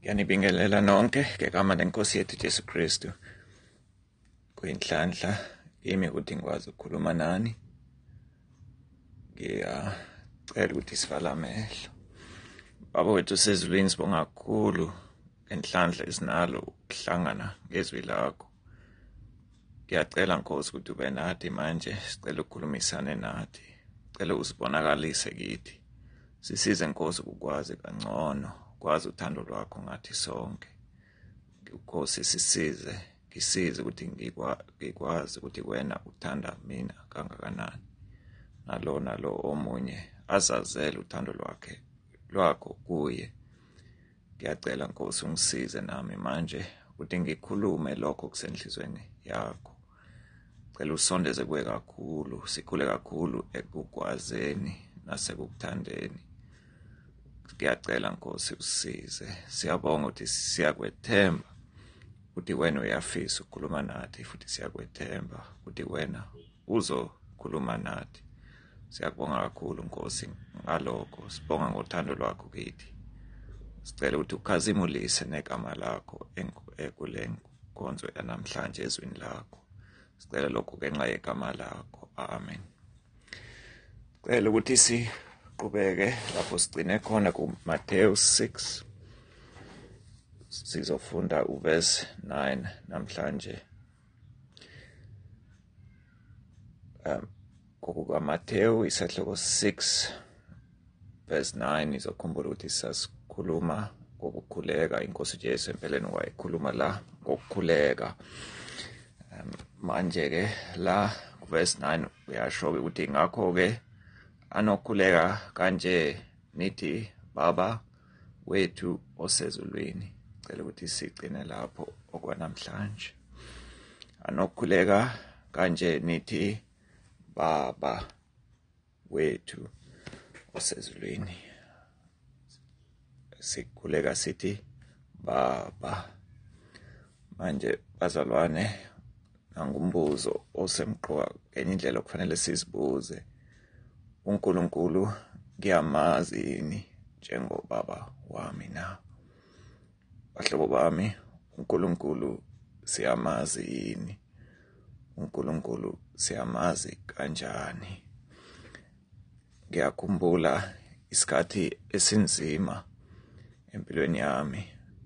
Ngiyanibingelela nonke ngegama lenkosi yethu Jesu Kristu. Kuyinhlanhla kimi ukuthi ngikwazi ukukhuluma nani. Ngiyacela ukuthi sivala amehlo. Baba wethu sezulwini, sibonga kakhulu ngenhlanhla esinalo ukuhlangana ngezwi lakho. Ngiyacela Nkosi ukuthi ube nathi manje, sicela ukukhulumisana nathi. Cela usibonakalise kithi. Sisize Nkosi ukwazi kangcono, kwazi uthando lwakho ngathi sonke. Nkosi ngisize ukuthi ngikwazi ukuthi wena uthanda mina kangakanani. Nalo omunye azazele uthando lwakho kuye. Ngiyacela Nkosi ungisize nami manje ukuthi ngikhulume lokho kusenhlizweni yakho. Cela usondeze kuwe kakhulu, sikhule kakhulu ekukwazeni nasekukuthandeni. Ngiyacela Nkosi usisize. Siyabonga ukuthi siyakwethemba ukuthi wena uyafisa ukukhuluma nathi, futhi siyakwethemba ukuthi wena uzokhuluma nathi. Siyabonga kakhulu Nkosi ngalokho. Sibonga ngothando lwakho kithi. Sicela ukuthi ukhazimulise negama lakho kule nkonzo yanamhlanje ezwini lakho. Sicela lokho ngenxa yegama lakho. Amen. Sicela ukuthi siqhubeke lapho sigcine khona kuMathewu 6. Sizofunda uverse 9 namhlanje. KuMathewu isihloko 6 verse 9 izokhumbula ukuthi sasikhuluma ngokukhuleka. Inkosi Jesu empeleni wayekhuluma la ngokukhuleka. Manje ke la verse 9 uyasho ukuthi ngakho ke anokhuleka kanje nithi Baba wethu osezulwini. Cela ukuthi sigcine lapho okwanamhlanje. Anokhuleka kanje nithi Baba wethu osezulwini. Sikhuleka sithi Baba. Manje bazalwane, nangumbuzo osemqoka ngenye indlela okufanele sizibuze. uNkulunkulu ngiyamazi yini njengobaba wami na? Bahlobo bami, uNkulunkulu siyamazi yini? uNkulunkulu siyamazi kanjani? Ngiyakhumbula isikhathi esinzima empilweni yami.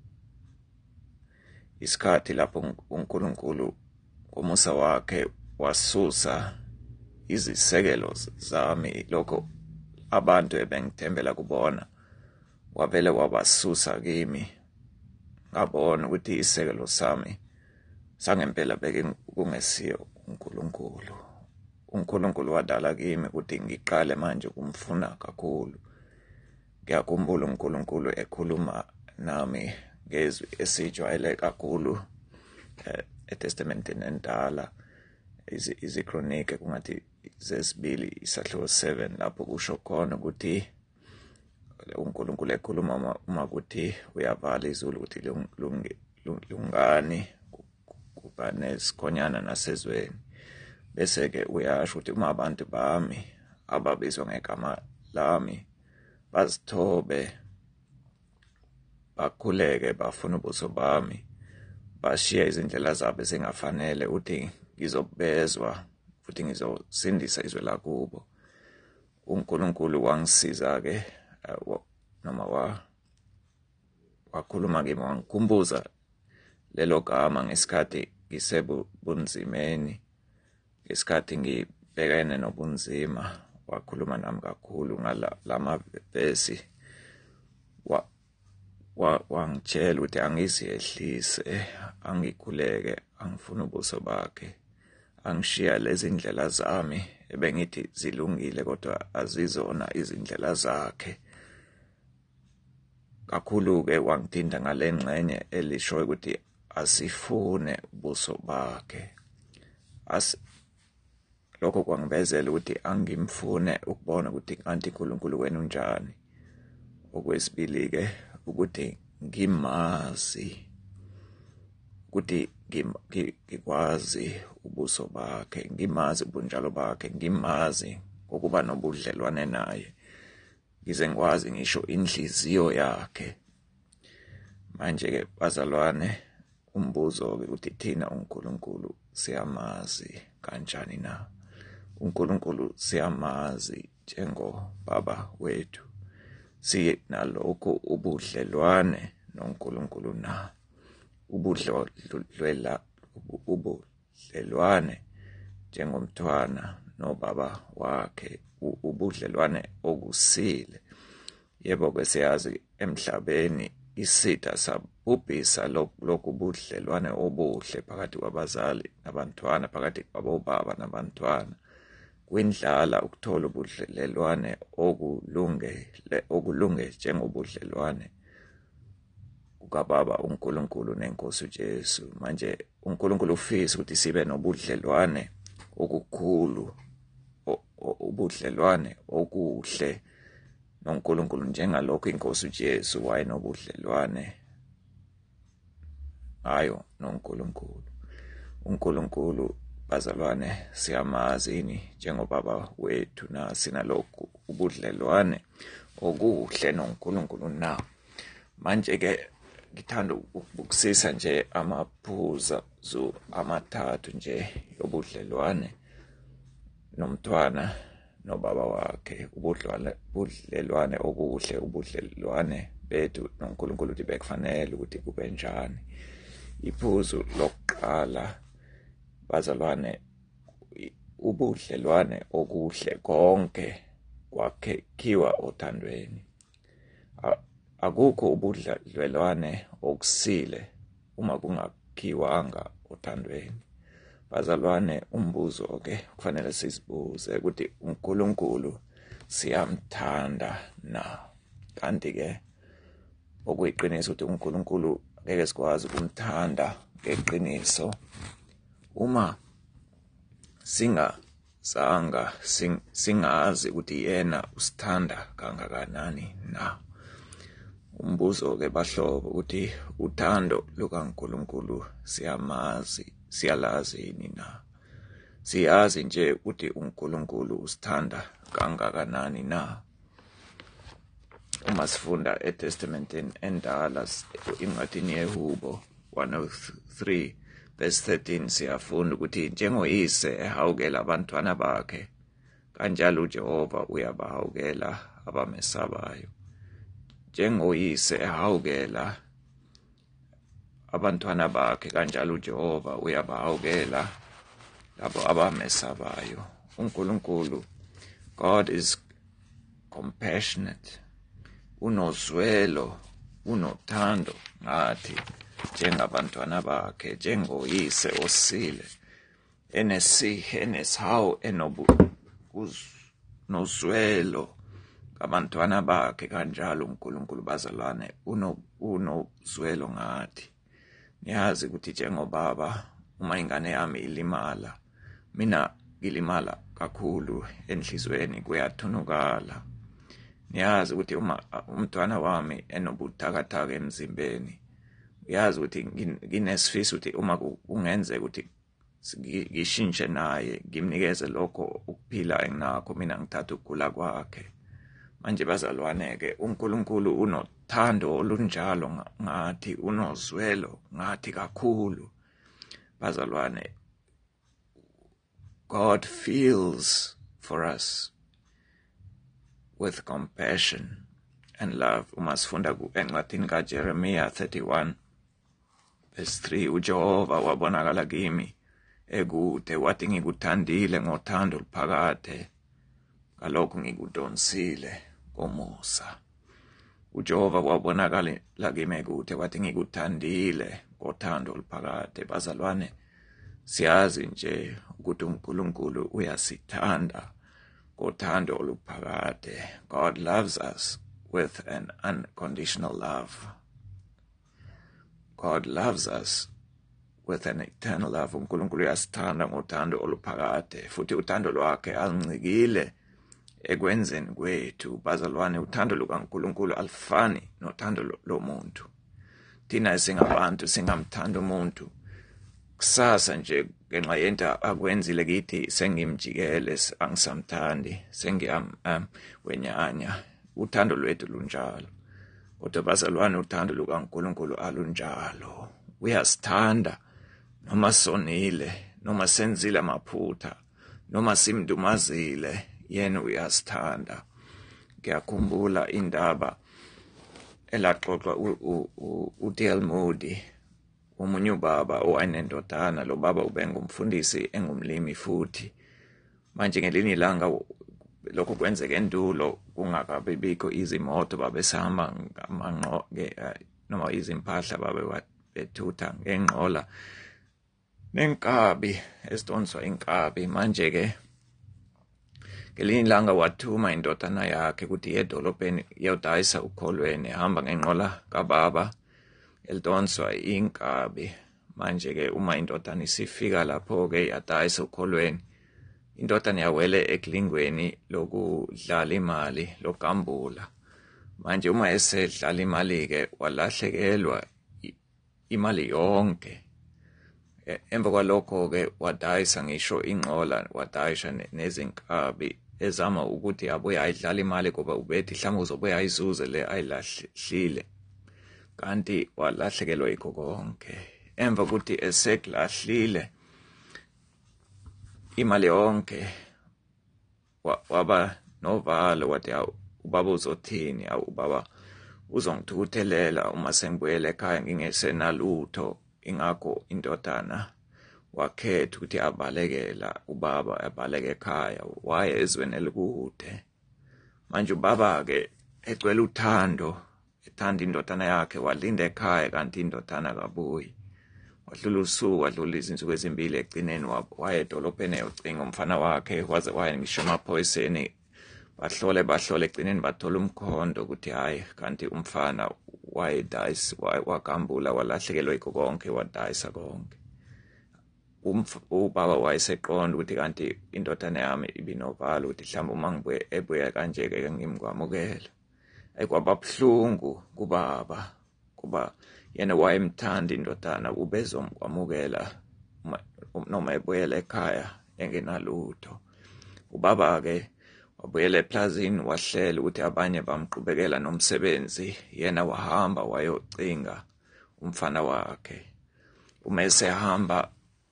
Isikhathi lapho uNkulunkulu ngomusa wakhe wasusa izisekelo zami, lokho abantu ebengithembela kubona wavele wabasusa kimi. Ngabona ukuthi isekelo sami sangempela bekungesiyo uNkulunkulu. uNkulunkulu wadala kimi ukuthi ngiqale manje ukumfuna kakhulu. Ngiyakhumbula uNkulunkulu ekhuluma nami ngezwi esijwayele kakhulu eTestamenteni endala, izikronike kungathi zesibili isahloko 7, lapho kusho khona ukuthi uNkulunkulu ekhuluma uma ukuthi uyavala izulu ukuthi lungani, kuba nesikhonyana nasezweni. Bese-ke uyasho ukuthi uma abantu bami ababizwa ngegama lami bazithobe, bakhuleke, bafuna ubuso bami, bashiya izindlela zabo ezingafanele, uthi ngizobezwa futhi ngizosindisa izwe lakubo. uNkulunkulu wangisiza-ke, noma wakhuluma kimi, wangikhumbuza lelo gama ngesikhathi ngisebunzimeni, ngesikhathi ngibhekene nobunzima. Wakhuluma nami kakhulu ngalamavesi. Wangitshela ukuthi angiziyehlise, angikhuleke, angifune ubuso bakhe, angishiya lezi ndlela zami ebengithi zilungile kodwa azizona izindlela zakhe. Kakhulu-ke wangithinta ngale ngxenye elisho ukuthi asifune ubuso bakhe. Lokho kwangivezela ukuthi angimfune ukubona ukuthi kanti uNkulunkulu wena unjani. Okwesibili-ke ukuthi ngimazi, ukuthi ngikwazi ubuso bakhe, ngimazi ubunjalo bakhe, ngimazi ngokuba nobudlelwane naye, ngize ngikwazi ngisho inhliziyo yakhe. Manje-ke bazalwane, umbuzo-ke ukuthi thina uNkulunkulu siyamazi kanjani na? uNkulunkulu siyamazi njengobaba wethu. Sinalokhu ubudlelwane noNkulunkulu na? Ubudlelwane njengomntwana nobaba wakhe, ubudlelwane obusile. Yebo-ke siyazi emhlabeni isitha sabhubhisa lokhu budlelwane obuhle phakathi kwabazali nabantwana, phakathi kwabobaba nabantwana. Kwindlala ukuthola ubudlelwane okulunge njengobudlelwane kukaBaba uNkulunkulu neNkosi uJesu. Manje uNkulunkulu ufisa ukuthi sibe nobudlelwane okukhulu, ubudlelwane okuhle noNkulunkulu njengalokho iNkosi uJesu wayenobudlelwane ngayo noNkulunkulu. uNkulunkulu, bazalwane, siyamazi njengobaba wethu na? Sinalokhu ubudlelwane okuhle noNkulunkulu na? Manje-ke ngithanda ukubukisisa nje amaphuzu amathathu nje yobudlelwane nomntwana nobaba wakhe. Ubudlelwane obuhle, ubudlelwane bethu noNkulunkulu ukuthi bekufanele ukuthi kube njani. Iphuzu lokuqala, bazalwane, ubudlelwane okuhle konke kwakhiwa othandweni. Akukho ubudlelwane okusile uma kungakhiwanga othandweni. Bazalwane, umbuzo-ke kufanele sizibuze ukuthi uNkulunkulu siyamthanda na? Kanti-ke okuyiqiniso ukuthi uNkulunkulu ngeke sikwazi ukumthanda ngeqiniso uma singazi ukuthi yena usithanda kangakanani na. Umbuzo-ke bahlobo ukuthi uthando lukaNkulunkulu siyalazi yini na? Siyazi nje ukuthi uNkulunkulu usithanda kangakanani na? Uma sifunda eTestamenteni endala, incwadini yeHubo 103 verse 13, siyafunda ukuthi njengoyise ehawukela abantwana bakhe, kanjalo uJehova uyabahawukela abamesabayo. Njengoyise ehawukela abantwana bakhe, kanjalo uJehova uyabahawukela labo abamesabayo. uNkulunkulu, God is compassionate, unozwelo, unothando ngathi njengabantwana bakhe, njengoyise osile, enesihawu, nozwelo abantwana bakhe, kanjalo uNkulunkulu, bazalwane, unozwelo ngathi. Niyazi ukuthi njengobaba, uma ingane yami ilimala, mina ngilimala kakhulu enhlizweni, kuyathunukala. Niyazi ukuthi uma umntwana wami enobuthakathaka emzimbeni, uyazi ukuthi nginesifiso ukuthi uma kungenzeka ukuthi ngishintshe naye, ngimnikeze lokho ukuphila enginakho, mina ngithatha ukugula kwakhe. Manje bazalwane-ke, uNkulunkulu unothando olunjalo ngathi, unozwelo ngathi kakhulu. Bazalwane, God feels for us with compassion and love. Uma sifunda encwadini kaJeremiya 31 verse 3, uJehova wabonakala kimi ekude, wathi ngikuthandile ngothando oluphakade, ngalokho ngikudonsile ngomusa. uJehova wabonakala kimi ekude, wathi ngikuthandile ngothando oluphakade. Bazalwane, siyazi nje ukuthi uNkulunkulu uyasithanda ngothando oluphakade. God loves us with an unconditional love. God loves us with an eternal love. uNkulunkulu uyasithanda ngothando oluphakade, futhi uthando lwakhe aluncikile ekwenzeni kwethu. Bazalwane, uthando lukaNkulunkulu alufani nothando lomuntu. Thina singabantu singamthanda umuntu, kusasa nje ngenxa yento akwenzile kithi sengimjikele, angisamthandi, sengiyamwenyanya. Uthando lwethu lunjalo. Kodwa bazalwane, uthando lukaNkulunkulu alunjalo. Uyasithanda noma sonile, noma senzile amaphutha, noma simdumazile, yena uyasithanda. Ngiyakhumbula indaba elaxoxwa uD.L. Moody, omunye ubaba owayenendodana. Lo baba ubengumfundisi engumlimi futhi. Manje ngelinye ilanga lokho kwenzeka endulo, kungakabi bikho izimoto, babesahamba noma izimpahla bethutha ngenqola nenkabi esidonswa inkabi. Manje-ke ngelinye ilanga wathuma indodana yakhe ukuthi iye edolobheni iyodayisa ukholweni, ehamba ngenqola kababa elidonswa inkabi. Manje-ke uma indodana isifika lapho-ke yadayisa ukholweni, indodana yawele ekulingweni lokudlala imali, lokugambula. Manje uma esedlala imali-ke walahlekelwa imali yonke. Emva kwalokho-ke wadayisa ngisho inqola, wadayisa nezinkabi, ezama ukuthi abuye ayidlala imali ngoba ubethi mhlawumbe uzobuye ayizuze le ayilahlile, kanti walahlekelwa yikho konke. Emva ukuthi esekulahlile imali yonke, waba novalo, wathi ubaba uzothini? Ubaba uzongithukuthelela uma sengibuyele ekhaya ngingesenalutho. Ingakho indodana wakhetha ukuthi abalekela ubaba, abaleke ekhaya, waye ezweni elikude. Manje ubaba-ke egcwele uthando, ethanda indodana yakhe, walinda ekhaya, kanti indodana kabuyi. Wadlula usuku, wadlula izinsuku ezimbili, egcineni waye edolobheni eyocinga umfana wakhe, waze waye ngisho emaphoyiseni. Bahlole egcineni bathola umkhondo ukuthi hayi, kanti umfana wayedayisa, wagambula, walahlekelwa yikho konke, wadayisa konke. Ubaba wayeseqonda ukuthi kanti indodana yami ibinovalo ukuthi mhlawumbe uma ebuya kanje-ke ngimkwamukela. Kwaba buhlungu kubaba, kuba yena wayemthanda indodana, ubezomkwamukela noma ebuyela ekhaya engenalutho. Ubaba-ke wabuyela eplazini, wahlela ukuthi abanye bamqhubekela nomsebenzi, yena wahamba wayocinga umfana wakhe. Uma esehamba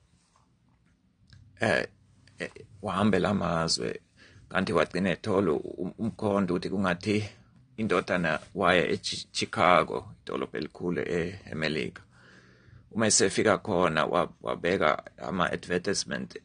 wahambela amazwe, kanti wagcina ethola umkhondo ukuthi kungathi indodana waya eChicago, idolobha elikhulu eMelika. Uma esefika khona wabeka ama-advertisement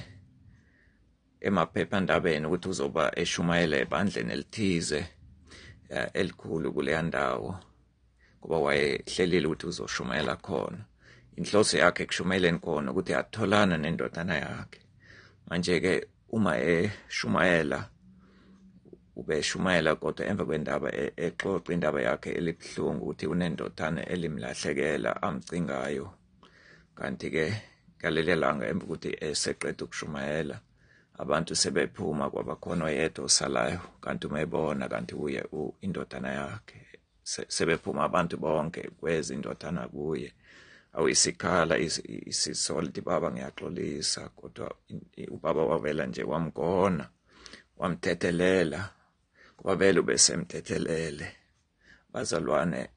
emaphephandabeni ukuthi uzoba eshumayela ebandleni elithize elikhulu kuleya ndawo, ngoba wayehlelile ukuthi uzoshumayela khona. Inhloso yakhe ekushumayeleni khona ukuthi atholana nendodana yakhe. Manje-ke uma eshumayela, ubeshumayela kodwa emva kwendaba exoxa indaba yakhe elibuhlungu ukuthi unendodana elimlahlekela amcingayo. Kanti-ke ngaleli langa emva ukuthi eseqeda ukushumayela, abantu sebephuma, kwabakhona oyedwa osalayo, kanti uma ebona kanti uye indodana yakhe. Sebephuma abantu bonke, kweza indodana kuye. Awisikhala isisolid, baba ngiyaxolisa, kodwa ubaba wavela nje wamgona, wamthethelela, kuba vele ubesemthethelele. Bazalwane,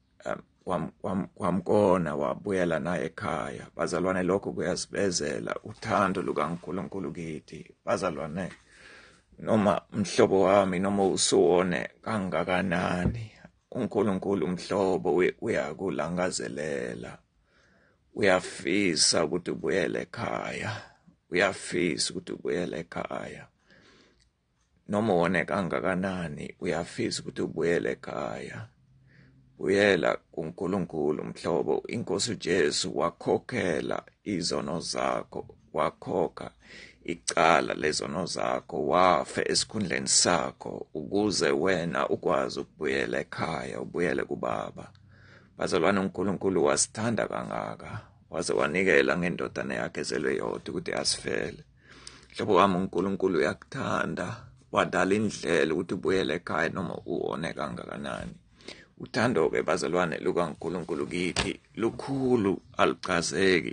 wamgona, wabuyela naye ekhaya. Bazalwane, lokho kuyasibezela uthando lukaNkulunkulu kithi. Bazalwane, noma mhlobo wami, noma usuwone kangakanani, uNkulunkulu mhlobo uyakulangazelela. Uyafisa ukuthi ubuyele ekhaya. Uyafisa ukuthi ubuyele ekhaya. Noma wone kangakanani, uyafisa ukuthi ubuyele ekhaya. Buyela kuNkulunkulu mhlobo. Inkosi uJesu wakhokhela izono zakho, wakhokha icala lezono zakho, wafa esikhundleni sakho ukuze wena ukwazi ukubuyela ekhaya, ubuyele kubaba. Bazalwane, uNkulunkulu wasithanda kangaka waze wanikela ngendodana yakhe ezelwe yodwa ukuthi asifele. Mhlobo wami, uNkulunkulu uyakuthanda, wadala indlela ukuthi ubuyele ekhaya noma uwone kangakanani. Uthando-ke bazalwane lukaNkulunkulu kithi lukhulu, aluchazeki,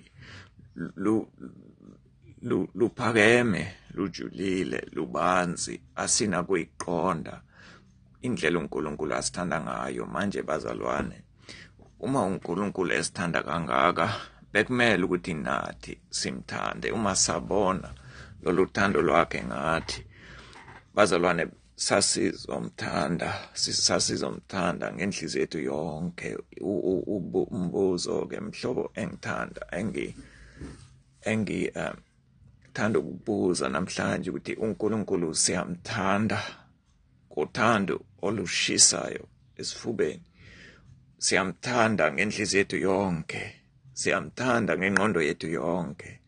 luphakeme, lujulile, lubanzi, asinakuyiqonda. indlela uNkulunkulu asithanda ngayo. Manje bazalwane, uma uNkulunkulu esithanda kangaka, bekumele ukuthi nathi simthande. Uma sabona lolu thando lwakhe ngathi, bazalwane, sasizomthanda ngenhliziyo yethu yonke. Umbuzo-ke mhlobo thanda ukubuza namhlanje ukuthi uNkulunkulu siyamthanda ngothando olushisayo esifubeni. Siyamthanda ngenhliziyo yethu yonke. Siyamthanda ngengqondo yethu yonke.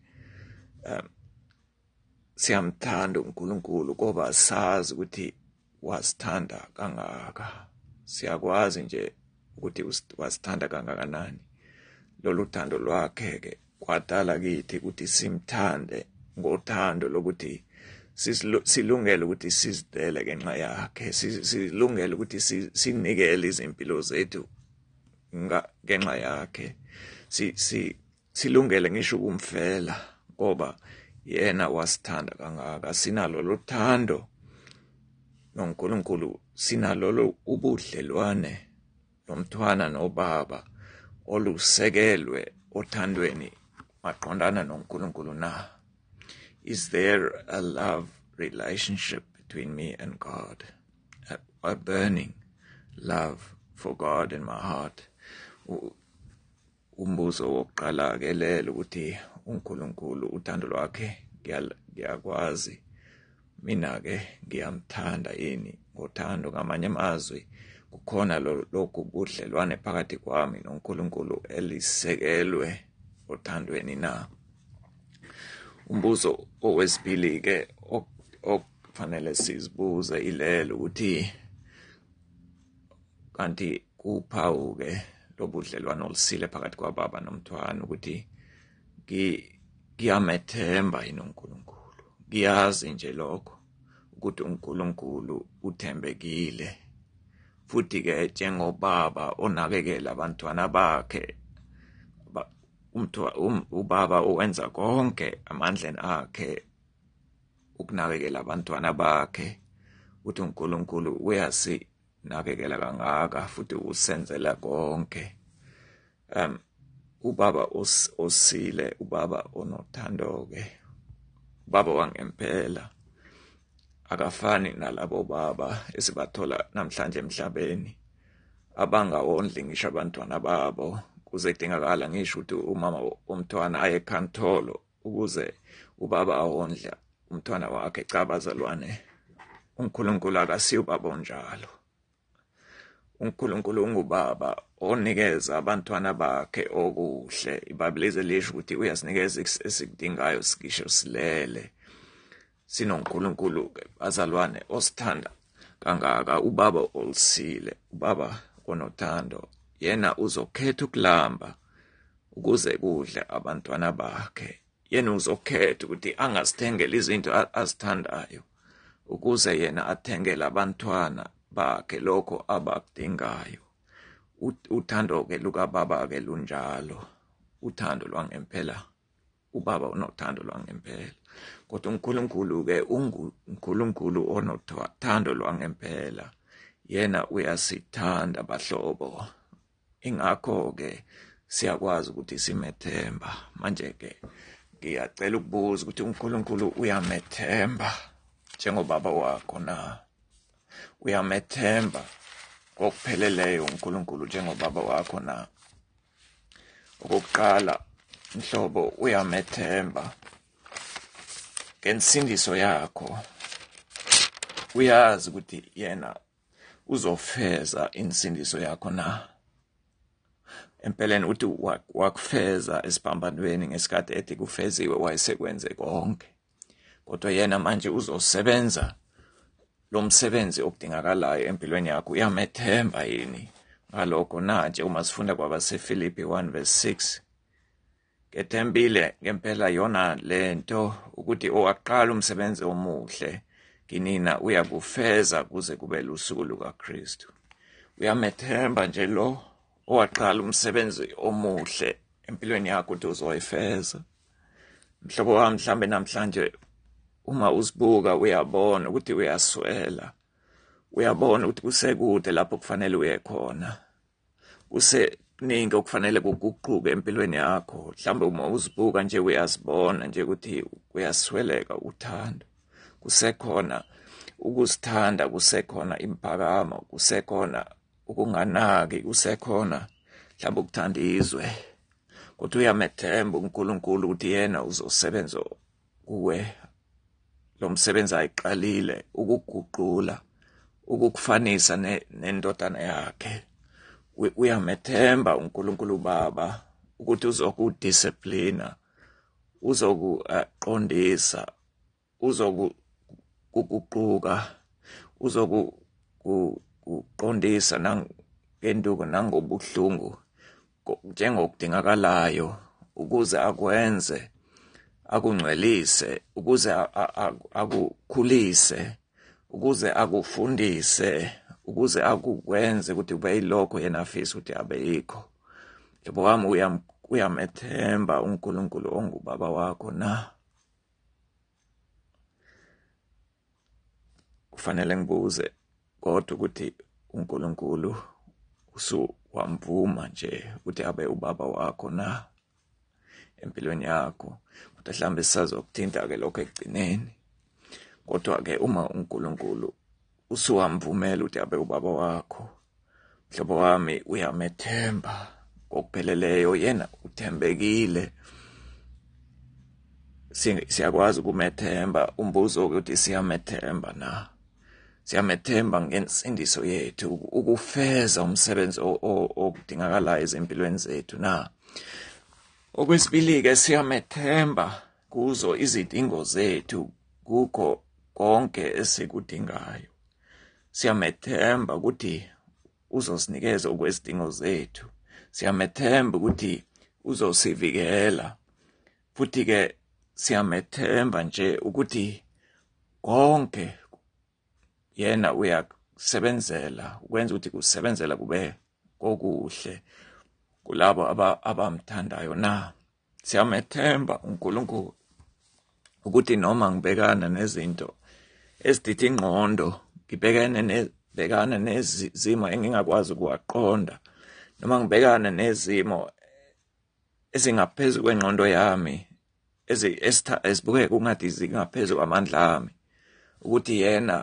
Siyamthanda uNkulunkulu ngoba sazi ukuthi wasithanda kangaka. Siyakwazi nje ukuthi wasithanda kangakanani. Lolu thando lwakhe-ke kwadala kithi ukuthi simthande ngothando lokuthi silungele ukuthi sizidele ngenxa yakhe. Silungele ukuthi sinikele izimpilo zethu ngenxa yakhe. Silungele ngisho ukumfela ngoba yena wasithanda kangaka. Sinalo lothando noNkulunkulu, sinalo ubudlelwane nomthwana noBaba olusekelwe othandweni maqondana noNkulunkulu na. Is there a love relationship between me and God? A burning love for God in my heart? Umbuzo wokuqala-ke lelo ukuthi uNkulunkulu uthando lwakhe ngiyakwazi mina-ke ngiyamthanda yini ngothando. Ngamanye amazwi kukhona lokhu budlelwane phakathi kwami noNkulunkulu elisekelwe othandweni na. Umbuzo owesibili-ke okufanele sizibuze ilelo ukuthi kanti kuphawu-ke lobudlelwane olusile phakathi kwaBaba nomthwana ukuthi ngiyamethemba yini uNkulunkulu. Ngiyazi nje lokho ukuthi uNkulunkulu uthembekile, futhi-ke njengobaba onakekela abantwana bakhe, uBaba uwenza konke amandleni akhe ukunakekela abantwana bakhe, ukuthi uNkulunkulu uyasinakekela kangaka futhi usenzela konke. uBaba osile, uBaba onothando-ke, uBaba wangempela, akafani nalabo baba esibathola namhlanje emhlabeni abangawondli ngisho abantwana babo. Kuze kudingakala ngisho ukuthi umama womntwana aye ekhantolo ukuze uBaba awondle umntwana wakhe. Cha bazalwane, uNkulunkulu akasiyo ubaba onjalo. uNkulunkulu unguBaba onikeza abantwana bakhe okuhle. iBhayibheli lisho ukuthi uyasinikeza esikudingayo sikisho silele. SinoNkulunkulu bazalwane osithanda kangaka, uBaba olisile, uBaba onothando. Yena uzokhetha ukulamba ukuze kudle abantwana bakhe. Yena uzokhetha ukuthi angasithengela izinto azithandayo ukuze yena athengele abantwana bakhe lokho abakudingayo. Uthando-ke lukaBaba-ke lunjalo, uthando lwangempela. uBaba unothando lwangempela, kodwa uNkulunkulu-ke uNkulunkulu onothando lwangempela. Yena uyasithanda bahlobo, ingakho-ke siyakwazi ukuthi simethemba. Manje-ke ngiyacela ukubuza ukuthi uNkulunkulu uyamethemba njengobaba wakho na? Uyamethemba ngokupheleleyo uNkulunkulu njengobaba wakho na? Okokuqala mhlobo, uyamethemba ngensindiso yakho. Uyazi ukuthi yena uzofeza insindiso yakho na? Empeleni uthi wakufeza esiphambanweni ngesikhathi ethi kufeziwe wayesekwenze konke. Kodwa yena manje uzosebenza lo msebenzi okudingakalayo empilweni yakho. Uyamethemba yini ngalokho na? Nje uma sifunda kwabaseFilipi 1:6, ngethembile ngempela yona lento ukuthi owaqala umsebenzi omuhle kinina uyakufeza kuze kube lusuku lukaKristu. Uyamethemba nje lo owaqala umsebenzi omuhle empilweni yakho ukuthi uzoyifeza. Mhlobo wami, mhlambe namhlanje uma usibuka uyabona ukuthi uyaswela, uyabona ukuthi kusekude lapho kufanele uye khona. Kuseningi okufanele kuguquke empilweni yakho. Mhlawumbe uma uzibuka nje uyazibona nje ukuthi uyasweleka uthando. Kusekhona ukuzithanda, kusekhona imphakamo, kusekhona ukunganaki, kusekhona mhlawumbe ukuthanda izwe. Kodwa uyamethemba uNkulunkulu ukuthi yena uzosebenza kuwe. Lo msebenzi ayiqalile ukuguqula, ukukufanisa nendodana yakhe. Uyamethemba uNkulunkulu Baba ukuthi uzokudisciplina, uzokuqondisa, uzokuguquka, uzokuqondisa nangenduku nangobuhlungu njengokudingakalayo ukuze akwenze, akungcwelise, ukuze akukhulise, ukuze akufundise, ukuze akukwenze ukuthi ube yilokho yena afisa ukuthi abe yikho. Yebo wami uyamethemba uNkulunkulu ongubaba wakho na. Kufanele ngibuze kodwa ukuthi uNkulunkulu usuwamvuma nje ukuthi abe ubaba wakho na empilweni yakho. Kodwa mhlambe sisazokuthinta-ke lokho ekugcineni. Kodwa-ke uma uNkulunkulu usuwamvumela ukuthi abe ubaba wakho, mhlobo wami uyamethemba ngokupheleleyo, yena uthembekile. Siyakwazi ukumethemba. Umbuzo ukuthi siyamethemba na? Siyamethemba ngensindiso yethu ukufeza umsebenzi okudingakalayo ezimpilweni zethu na? Okwesibili-ke siyamethemba kuzo izidingo zethu, kukho konke esikudingayo. Siyamethemba ukuthi uzosinikeza okwezidingo zethu. Siyamethemba ukuthi uzosivikela. Futhi-ke siyamethemba nje ukuthi konke yena uyakusebenzela, ukwenza ukuthi kusebenzela kube kokuhle kulabo abamthandayo na. Siyamethemba uNkulunkulu ukuthi noma ngibhekana nezinto eziditha ingqondo, ngibhekana nezimo engingakwazi ukuwaqonda, noma ngibhekana nezimo ezingaphezu kwengqondo yami, ezibukeka ungathi zingaphezu kwamandla ami, ukuthi yena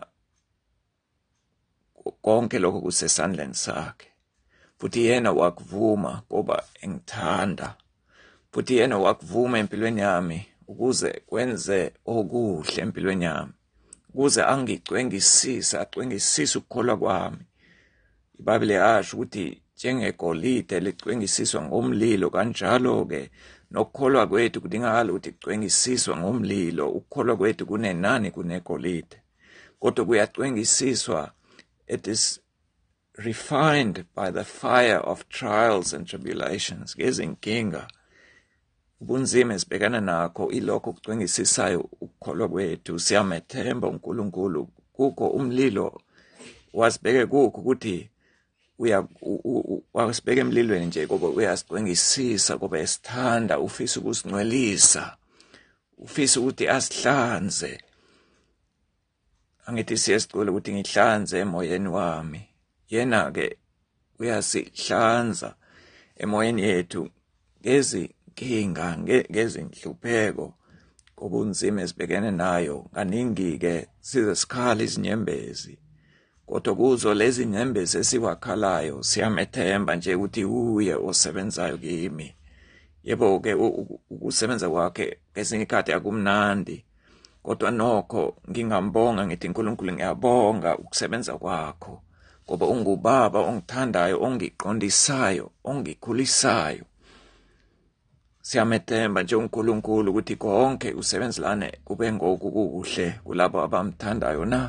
konke lokho kusesandleni sakhe. Futhi yena wakuvuma ngoba engithanda. Futhi yena wakuvuma empilweni yami ukuze kwenze okuhle empilweni yami, ukuze angicwengisise, acwengisise ukukholwa kwami. iBhayibheli yasho ukuthi njengegolide licwengisiswa ngomlilo, kanjalo-ke nokukholwa kwethu kudingakala ukuthi kucwengisiswe ngomlilo. Ukukholwa kwethu kunenani kunegolide, kodwa kuyacwengisiswa, it is refined by the fire of trials and tribulations. Ngezinkinga, ubunzima esibhekana nakho, ilokho kucwengisisayo ukukholwa kwethu. Siyamethemba uNkulunkulu kukho umlilo wasibeke kukho ukuthi wasibeke emlilweni nje ngoba uyasicwengisisa, ngoba esithanda, ufisa ukusingcwelisa, ufisa ukuthi asihlanze. Angithi siyesicela ukuthi ngihlanze emoyeni wami. Yena-ke uyasihlanza emoyeni yethu ngezinkinga, ngezinhlupheko, ngobunzima esibhekene nayo. Kaningi-ke size sikhala izinyembezi, kodwa kuzo lezi nyembezi esiwakhalayo siyamethemba nje ukuthi uye osebenzayo kimi. Yebo-ke ukusebenza kwakhe ngezinye ikhathi akumnandi, kodwa nokho ngingambonga ngithi uNkulunkulu ngiyabonga ukusebenza kwakho, ngoba ungubaba ongithandayo, ongiqondisayo, ongikhulisayo. Siyamethemba nje uNkulunkulu ukuthi konke usebenzelane kube ngokukuhle kulabo abamthandayo na.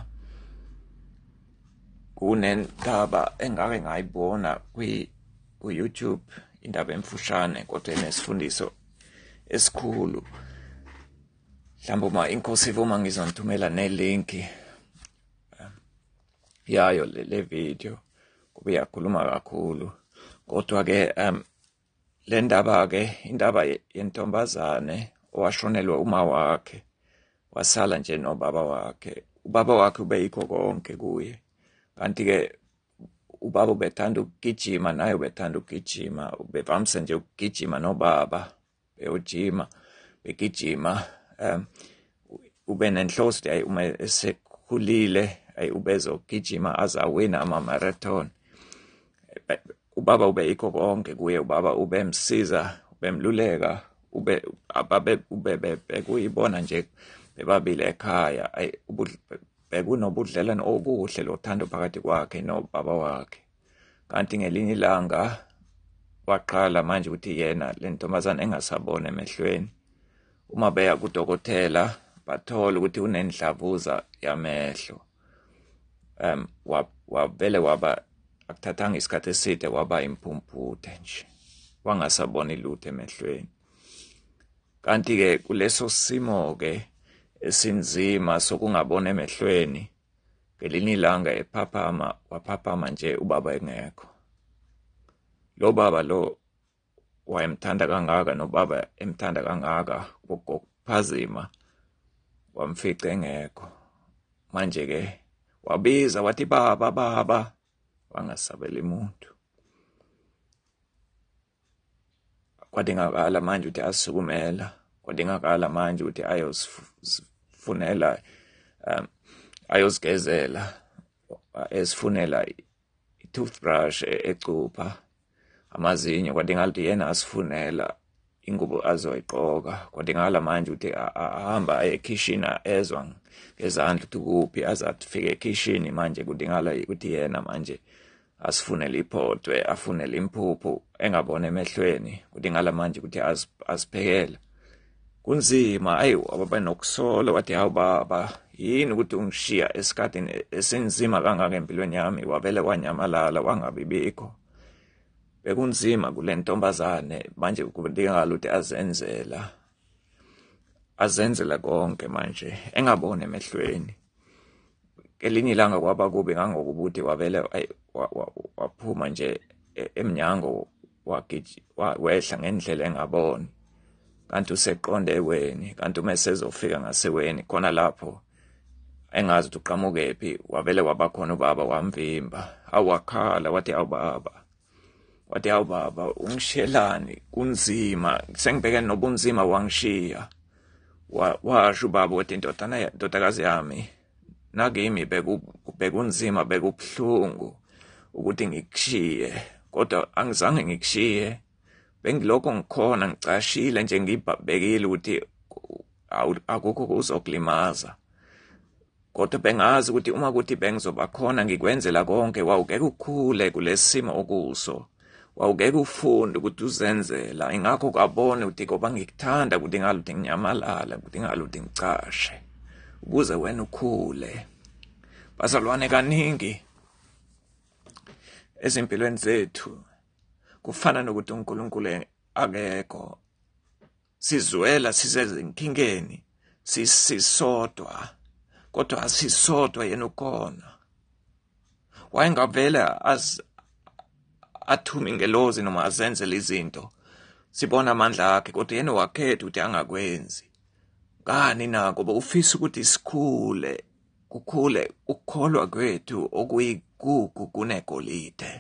Kunendaba engake ngayibona ku-YouTube, indaba emfushane kodwa enesifundiso esikhulu. Mhlawumbe uma inkosi ivuma ngizonithumela nelinki yayo le video, kube yakhuluma kakhulu. Kodwa-ke le ndaba-ke indaba yentombazane owashonelwa uma wakhe, wasala nje nobaba wakhe. Ubaba wakhe ube yikho konke kuye. Kanti-ke ubaba ubethanda ukugijima, naye ubethanda ukugijima. Bevamise nje ukugijima nobaba, beyojima, begijima. Ube nenhloso ukuthi uma esekhulile ubezogijima aze awina ama-marathon. Ubaba ube yikho konke kuye, ubaba ube emsiza, ubemluleka, bekuyibona nje bebabili ekhaya. Bekunobudlelwano obuhle lothando phakathi kwakhe nobaba wakhe. Kanti ngelinye ilanga waqala manje ukuthi yena le ntombazane engasabona emehlweni. Uma beya kudokotela bathola ukuthi unendlavuza yamehlo. Wavele waba akuthathanga isikhathi eside waba imphumputhe nje, wangasaboni lutho emehlweni. Kanti-ke kuleso simo-ke esinzima sokungabona emehlweni, ngelinye ilanga waphaphama nje ubaba engekho. Lo baba lo wayemthanda kangaka, nobaba emthanda kangaka, kokuphazima wamfica engekho. Manje-ke wabiza wathi, baba, wangasabeli muntu. Kwadingakala manje ukuthi asukumela, kwadingakala manje ukuthi ayozigezela, esifunela i-toothbrush ecupha amazinyo. Kwadingakala ukuthi yena asifunela ingubo azoyigqoka. Kwadingakala manje ukuthi ahamba aye ekhishini ezwa ngezandla ukuthi kuphi, aze afike ekhishini. Manje kudingakala ukuthi yena manje asifunele iphodwe, afunele impuphu engabona emehlweni. Kudingakala manje ukuthi asiphekele. Kunzima, waba nokusola, wathi hawu baba, yini ukuthi ungishiya esikhathini esinzima kangaka empilweni yami, wavele wanyamalala, wangabibikho. Bekunzima kule ntombazane, manje kudingakala ukuthi azenzela konke manje engabona emehlweni. Ngelinye ilanga kwaba kubi ngangokubuthi wavele waphuma nje emnyango wehla ngendlela engaboni. Kanti useqonde eweni, kanti uma esezofika ngaseweni khona lapho engazi ukuthi uqhamukephi, wavele wabakhona ubaba wamvimba. Wakhala wathi hawu baba, ungishiyelani? Kunzima, sengibhekene nobunzima wangishiya. Washo ubaba wathi, ndodakazi yami, nakimi bekunzima, bekubuhlungu ukuthi ngikushiye, kodwa angizange ngikushiye. Bengilokho ngikhona, ngicashile nje, ngibhekile ukuthi akukho kuzokulimaza. Kodwa bengazi ukuthi uma kuthi bengizoba khona ngikwenzela konke, wawugeke ukhule kulesimo okuso, wawugeke ufunde ukuthi uzenzela. Ingakho kwabona ukuthi ngoba ngikuthanda kudingakala ukuthi nginyamalala, kudingakala ukuthi ngicashe ukuze wena ukhule. Bazalwane, kaningi ezimpilweni zethu kufana nokuthi uNkulunkulu akekho. Sizwela sisezinkingeni, sisodwa, kodwa asisodwa, yena ukhona. Wayengavele athume ingelozi noma azenzele izinto, sibona amandla akhe, kodwa yena wakhetha ukuthi angakwenzi. Ngani na? Ngoba ufisa ukuthi kukhule ukukholwa kwethu okuyigugu kunegolide.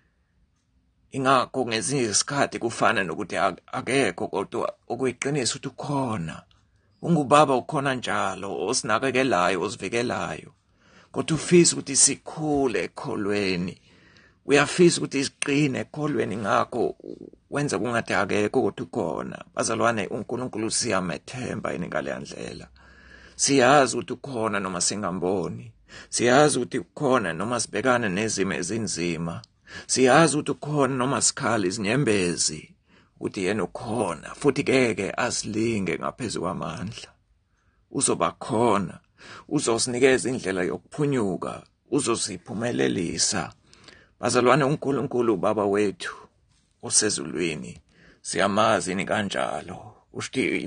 Ingakho ngezinye isikhathi kufana nokuthi akekho, kodwa okuyiqiniso ukuthi ukhona. Ungubaba, ukhona njalo, osinakekelayo, osivikelayo. Kodwa ufisa ukuthi sikhule ekholweni. Uyafisa ukuthi siqine ekholweni, ngakho wenza kungathi akekho, kodwa ukhona. Bazalwane, uNkulunkulu siyamethemba yini ngale ndlela. Siyazi ukuthi ukhona noma singamboni. Siyazi ukuthi ukhona noma sibhekane nezimo ezinzima. Siyazi ukuthi ukhona noma sikhala izinyembezi, ukuthi yena ukhona, futhi keke asilinge ngaphezu kwamandla. Uzoba khona, uzosinikeza indlela yokuphunyuka, uzosiphumelelisa. Bazalwane, uNkulunkulu ubaba wethu osezulwini, siyamazi ni kanjalo. Ushthi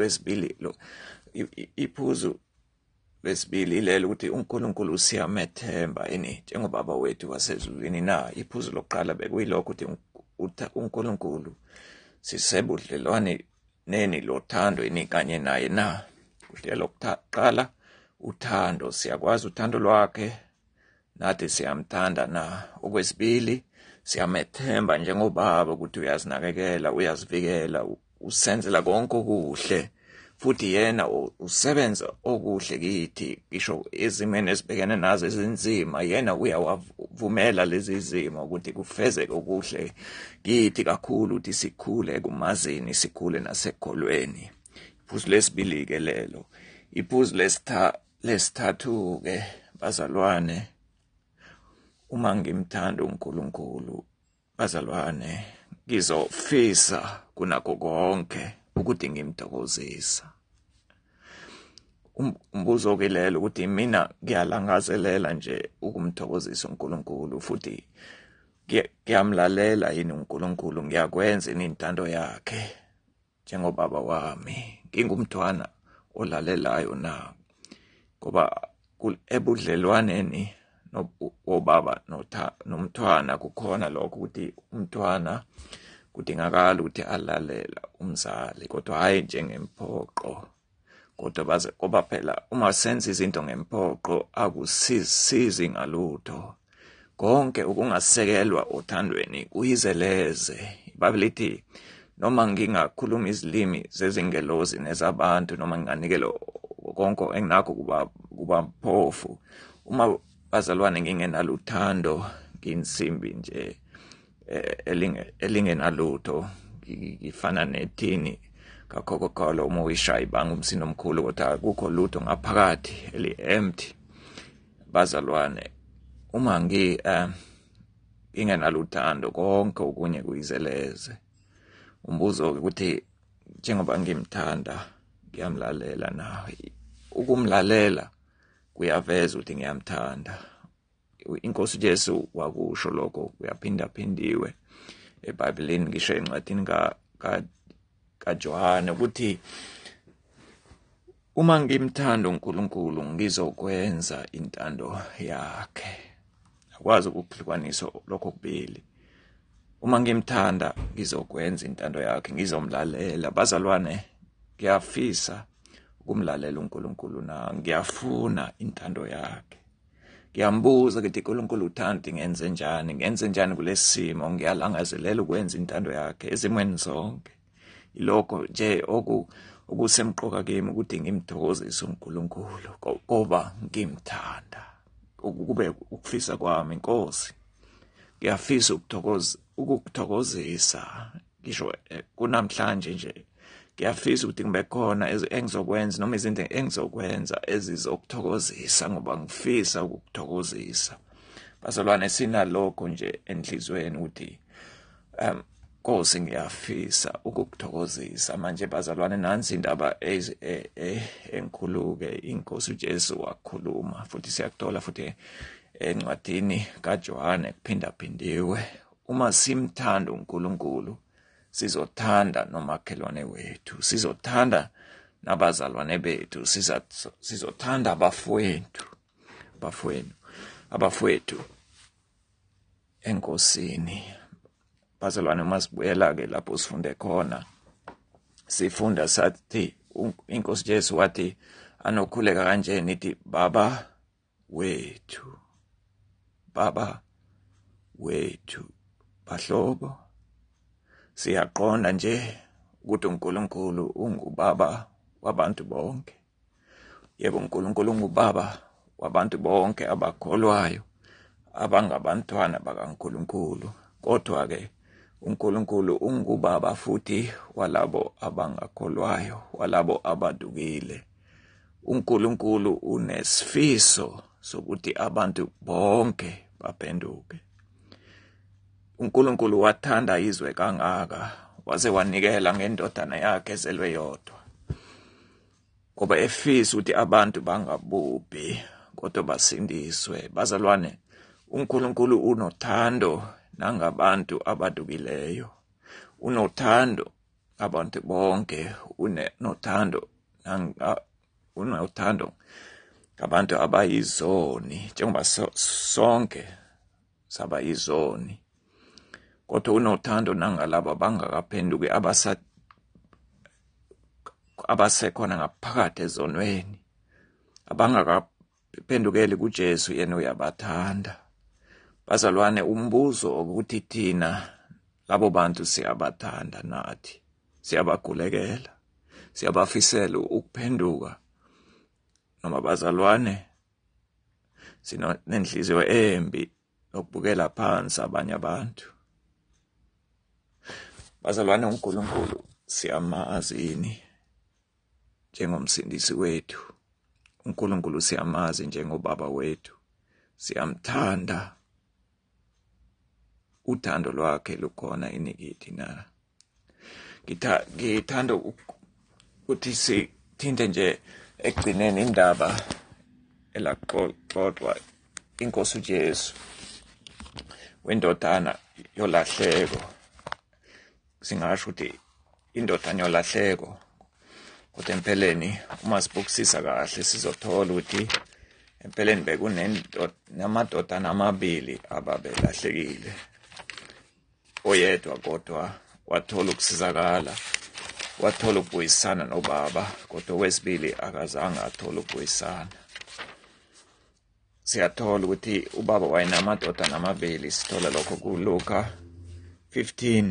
iphuzu lesibili lelo ukuthi uNkulunkulu siyamethemba yini njengobaba wethu wasezulwini na. Iphuzu lokuqala bekuyilokho ukuthi uNkulunkulu sisebudlelwane neni lothando yini kanye naye na. Kuhle lokuqala uthando, siyakwazi uthando lwakhe nathi siyamthanda na. Okwesibili, siyamethemba njengobaba ukuthi uyazinakekela, uyazivikela, usenzela konke okuhle, futhi yena usebenza okuhle kithi. Ngisho ezimeni esibhekene nazo ezinzima, yena uyawavumela lezi zimo ukuthi kufezeke okuhle kithi, kakhulu ukuthi sikhule kumazini, sikhule nasekholweni. Iphuzu lesibili-ke lelo. Iphuzu lesithathu-ke, bazalwane, uma ngimthanda uNkulunkulu, bazalwane, ngizofisa kunakho konke ukuthi ngimthokozisa. Umbuzo-ke lelo ukuthi mina ngiyalangazelela nje ukumthokozisa uNkulunkulu, futhi ngiyamlalela yini uNkulunkulu, ngiyakwenza yini intando yakhe njengobaba wami. Ngingumntwana olalelayo na, ngoba ebudlelwaneni obaba nomntwana kukhona lokho ukuthi umntwana kudingakala ukuthi alalela umzali, kodwa hhayi njengemphoqo. Kodwa ngoba phela uma senza izinto ngemphoqo akusisizi ngalutho. Konke ukungasekelwa othandweni kuyizeleze. IBhayibheli lithi noma ngingakhuluma izilimi zezingelosi nezabantu, noma nginganikela konke enginakho kuba mphofu, uma bazalwane ngingenalo uthando, ngiyinsimbi nje elingenalutho, ngifana nethini kaCoca-Cola uma uyishaya ibanga umsindo omkhulu, kodwa akukho lutho ngaphakathi eli-empty. Bazalwane, uma ngingenalo uthando, konke okunye kuyizeleze. Umbuzo-ke ukuthi njengoba ngimthanda, ngiyamlalela na. Ukumlalela kuyaveza ukuthi ngiyamthanda. INkosi Jesu wakusho lokho, kuyaphindaphindiwe eBhayibhelini, ngisho encwadini kaJohane, ukuthi uma ngimthanda uNkulunkulu ngizokwenza intando yakhe. Akwazi ukuhlukanisa lokho kubili. Uma ngimthanda ngizokwenza intando yakhe, ngizomlalela. Bazalwane, ngiyafisa ukumlalela uNkulunkulu na, ngiyafuna intando yakhe. Ngiyambuza ukuthi uNkulunkulu uthanda ngenze njani kulesi simo. Ngiyalangazelela ukwenza intando yakhe ezimweni zonke. Ilokho nje okusemqoka kimi ukuthi ngimthokozise uNkulunkulu ngoba ngimthanda. Kube ukufisa kwami, Nkosi. Ngiyafisa ukukuthokozisa ngisho kunamhlanje nje. Ngiyafisa ukuthi ngibe khona engizokwenza, noma izinto engizokwenza ezizokuthokozisa, ngoba ngifisa ukukuthokozisa. Bazalwane, sinalokho nje enhlizweni ukuthi Nkosi, ngiyafisa ukukuthokozisa. Manje bazalwane, nansi indaba enkulu-ke iNkosi uJesu wakhuluma, futhi siyakuthola futhi encwadini kaJohane kuphindaphindiwe. Uma simthanda uNkulunkulu, sizothanda nomakhelwane wethu, sizothanda nabazalwane bethu, sizothanda abafowethu eNkosini. Bazalwane, uma sibuyela-ke lapho sifunde khona, sifunda sathi iNkosi Jesu wathi anokhuleka kanjeni, ithi Baba wethu, Baba wethu. Bahlobo, siyaqonda nje ukuthi uNkulunkulu ungubaba wabantu bonke. Yebo, uNkulunkulu ungubaba wabantu bonke abakholwayo, abangabantwana bakaNkulunkulu. Kodwa-ke uNkulunkulu ungubaba futhi walabo abangakholwayo, walabo abadukile. uNkulunkulu unesifiso sokuthi abantu bonke baphenduke. uNkulunkulu wathanda izwe kangaka waze wanikela ngendodana yakhe ezelwe yodwa, ngoba efisa ukuthi abantu bangabubhi kodwa basindiswe. Bazalwane, uNkulunkulu unothando nangabantu abadukileyo, unothando abantu bonke, unothando ngabantu abayizoni, njengoba sonke sabayizoni. Kodwa unothando nangalabo abangakaphenduki, abasekhona ngaphakathi ezonweni, pendukele kuJesu, yena uyabathanda. Bazalwane, umbuzo ukuthi thina labo bantu siyabathanda nathi, siyabagulekela, siyabafisela ukuphenduka, noma bazalwane sinenhliziyo embi lokubukela phansi abanye abantu. Bazalwane, uNkulunkulu siyamazini njengomsindisi wethu. uNkulunkulu siyamazi njengobaba wethu, siyamthanda. Uthando lwakhe lukhona inikithi na. Ngithanda ukuthi sithinte nje ekugcineni indaba elaxoxwa iNkosi uJesu wendodana yolahleko. Singasho ukuthi indodana yolahleko, kodwa empeleni uma sibukisisa kahle sizothola ukuthi empeleni bekunamadodana amabili ababelahlekile. Oyedwa kodwa wathola ukusizakala, wathola ukubuyisana nobaba, kodwa owesibili akazange athola ukubuyisana. Siyathola ukuthi ubaba wayenamadodana amabili, sithola lokho kuLuka 15.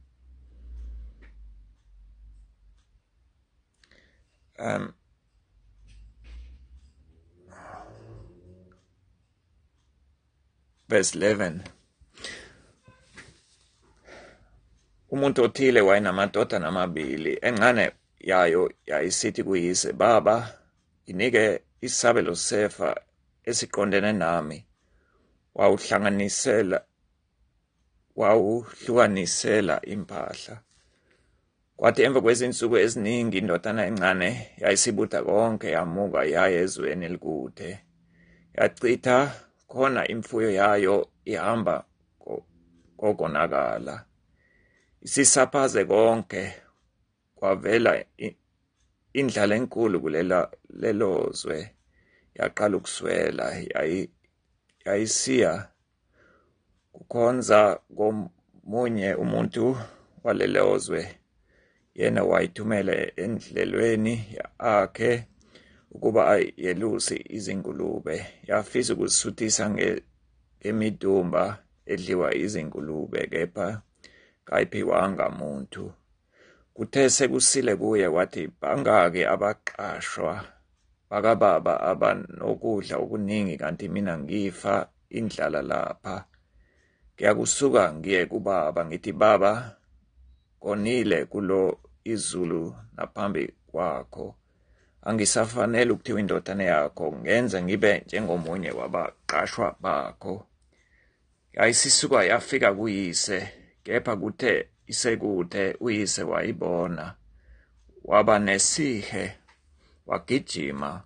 Verse 11. Umuntu othile wayenamadodana amabili, engane yayo yayisithi kuyise, "Baba, inike isabelo sefa esiqondene nami." Wawuhlukanisela impahla. Kwathi emva kwezinsuku eziningi indodana encane yayisibutha konke, yamuka yaya ezweni elikude. Yachitha khona imfuyo yayo ihamba kokonakala. Isisaphaze konke, kwavela indlala enkulu kulelo zwe. Yaqala ukuswela, yayisiya kukhonza komunye umuntu walelo zwe. Yena wayithumela endlelweni yakhe ukuba yeluse izingulube. Yafisa ukuzisuthisa ngemidumba edliwa izingulube, kepha kayiphiwanga muntu. Kuthe sekusile kuye, wathi, "Bangaki abaqashwa bakababa abanokudla okuningi, kanti mina ngifa indlala lapha? Ngiyakusuka ngiye kubaba ngithi, Baba, konile kulo izulu naphambi kwakho. Angisafanele ukuthiwa indodana yakho. Ngenza ngibe njengomunye wabaqashwa bakho." Yayisisuka yafika kuyise, kepha kuthe isekude uyise wayibona, waba nesihe, wagijima,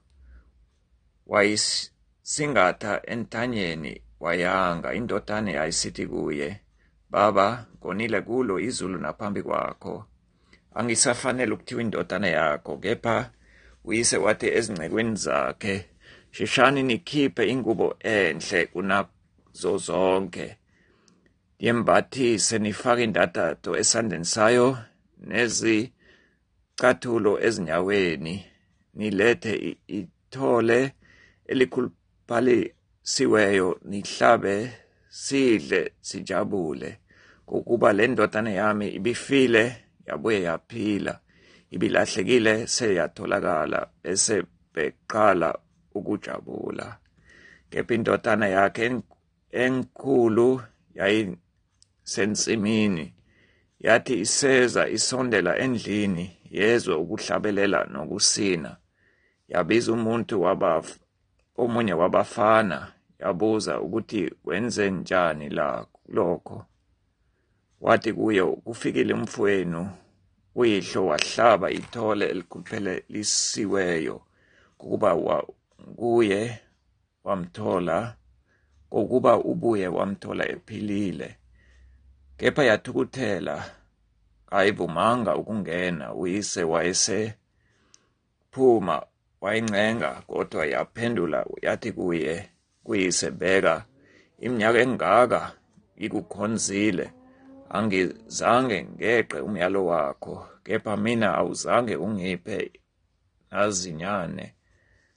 wayisingatha entanyeni, wayanga. Indodana yayisithi kuye, "Baba, konile kulo izulu naphambi kwakho. Angisafanele ukuthiwa indodana yakho." Kepha uyise wathi ezingcekweni zakhe, "Sheshani nikhiphe ingubo enhle kunazo zonke, yembathise, nifake indandatho esandleni sayo nezicathulo ezinyaweni. Nilethe ithole elikhuluphalisiweyo, nihlabe, sidle, sijabule. Ngokuba le ndodana yami ibifile, yabuye yaphila, ibilahlekile, seyatholakala." Bese beqala ukujabula. Kepha indodana yakhe enkulu yayisensimini. Yathi iseza isondela endlini, yezwa ukuhlabelela nokusina. Yabiza omunye wabafana, yabuza ukuthi wenze njani lokho. Wathi kuye, "Kufikile umfowenu uyihlo, wahlaba ithole elikhuluphalisiweyo, ngokuba ubuye wamthola ephilile." Kepha yathukuthela, kayivumanga ukungena. Uyise wayesephuma wayincenga, kodwa yaphendula yathi kuyise, "Bheka, iminyaka engaka ngikukhonzile, angizange ngeqe umyalo wakho, kepha mina awuzange ungiphe nazinyane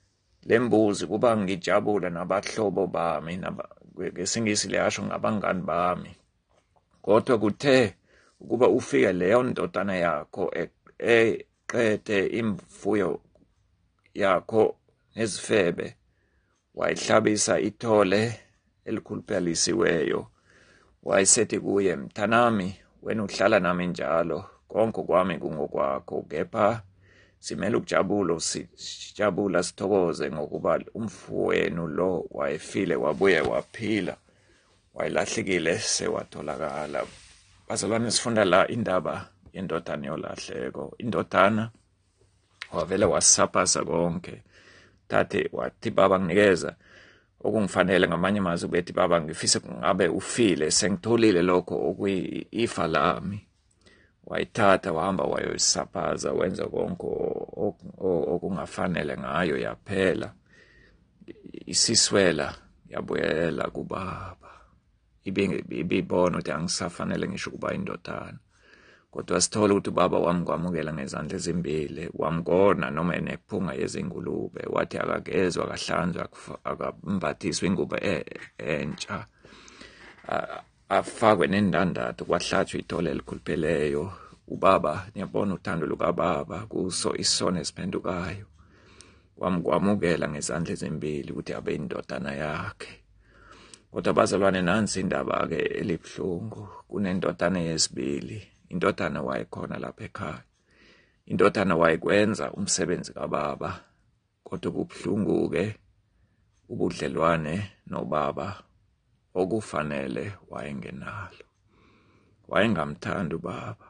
lembuzi kuba ngijabula nabahlobo bami ngesingisi liyasho ngabangani bami. Kodwa kuthe ukuba ufike leyo ndodana yakho eqede imfuyo yakho nezifebe, wayihlabisa ithole elikhuluphalisiweyo, wayesethi kuye, mntanami, wena uhlala nami njalo, konke kwami kungokwakho, kepha simele sijabula sithokoze ngokuba umfowenu lo wayefile wabuye waphila, wayelahlekile sewatholakala. Bazalwane, sifunda la indaba yendodana yolahleko. Indodana wavele wasapasa konke. Thathe wathi, baba, nginikeza okungifanele, ngamanye amazwi bethi, baba, ngifise ngabe ufile, sengitholile lokho okuyifa lami. Wayithatha wahamba wayoyisapaza, wenza konke okungafanele ngayo, yaphela. Isiswela yabuyela kubaba. Ibibona ukuthi angisafanele ngisho ukuba indodana. Kodwa sithola ukuthi ubaba wamkwamukela ngezandla ezimbili, wamgona noma enephunga yezingulube, wathi akagezwa, akahlanzwa, akambathiswa ingubo entsha, afakwe nendandatho, kwahlatshwa ithole elikhulupheleyo. Ubaba, niyabona uthando lukababa kuso isono esiphendukayo, wamkwamukela ngezandla ezimbili ukuthi abe indodana yakhe. Kodwa bazalwane, nansi indaba-ke elibuhlungu. Kunendodana yesibili. Indodana wayekhona lapha ekhaya. Indodana wayekwenza umsebenzi kababa, kodwa kubuhlungu-ke ubudlelwane nobaba okufanele wayengenalo. Wayengamthandi ubaba.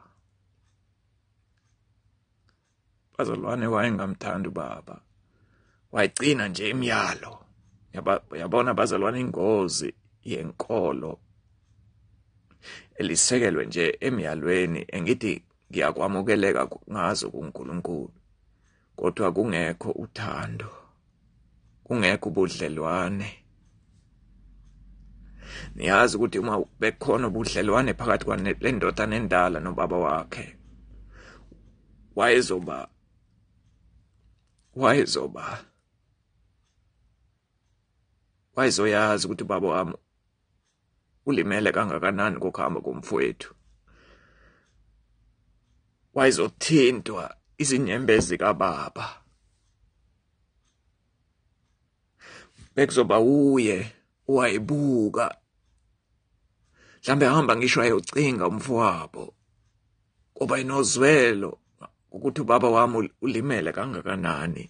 Bazalwane, wayengamthandi ubaba. Wayigcina nje imiyalo. Yabona bazalwane, ingozi yenkolo elisekelwe nje emiyalweni, engithi ngiyakwamukeleka ngazo kuNkulunkulu, kodwa kungekho uthando, kungekho ubudlelwane. Niyazi ukuthi uma bekhona ubudlelwane phakathi kwale ndodana endala nobaba wakhe, wayezoyazi ukuthi ubaba wami ulimele kangakanani kokuhamba komfowethu. Wayezothintwa izinyembezi zikababa. Bekuzoba uye wayibuka, mhlambe hamba ngisho ayocinga umfowabo, ngoba inozwelo ukuthi ubaba wami ulimele kangakanani.